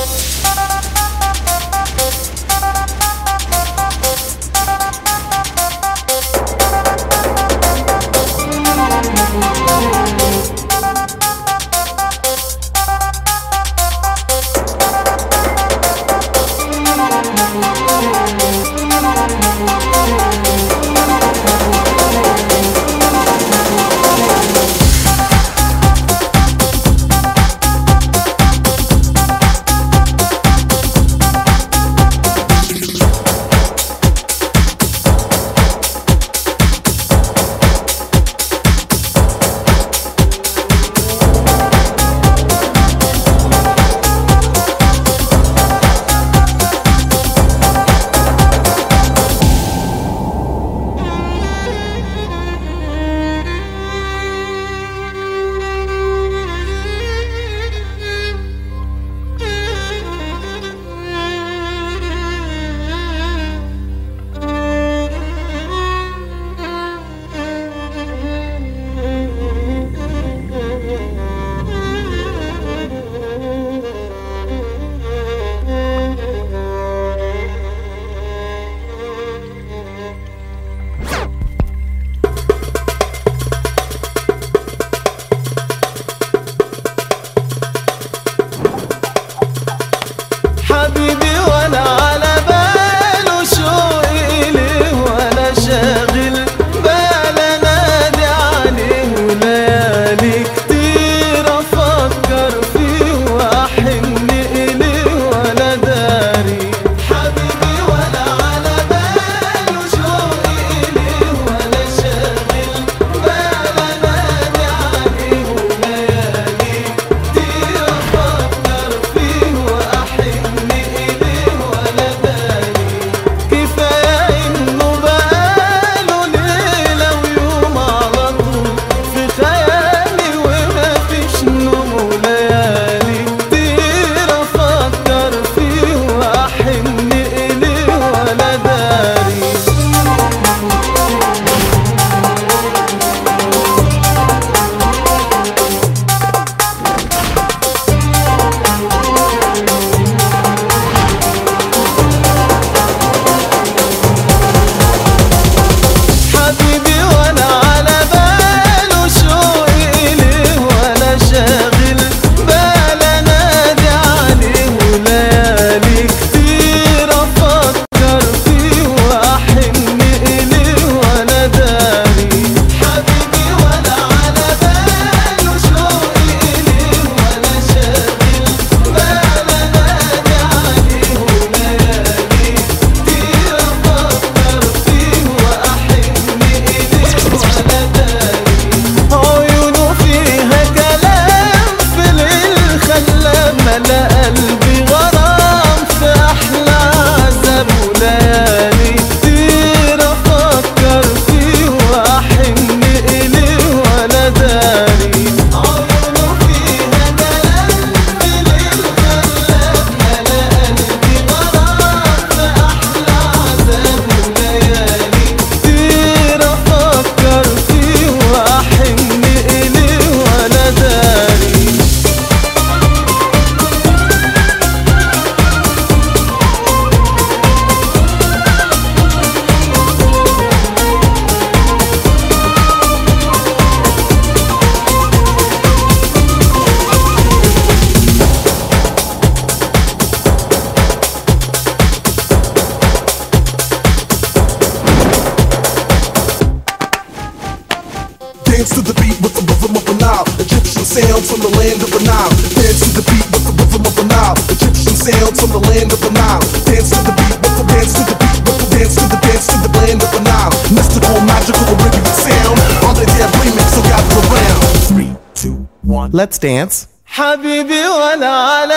حبيبي وانا على باله شوقي ليه وانا شاغل بال انادي عليه وليالي كتير افكر فيه واحن اليه وانا داري. حبيبي وانا على باله شوقي ليه وانا شاغل بال انادي عليه وليالي كتير افكر فيه واحن Dance to the beat with the rhythm of the Nile. Egyptian sounds from the land of the Nile. Dance to the beat with the rhythm of the Nile. Egyptian sounds from the land of the Nile. Dance to the beat with the dance to the beat with the dance to the dance to the land of the Nile. Mystical, magical, Arabian sound. All the damn remix, so gather around. 3, 2, 1, let's dance. حبيبي وانا على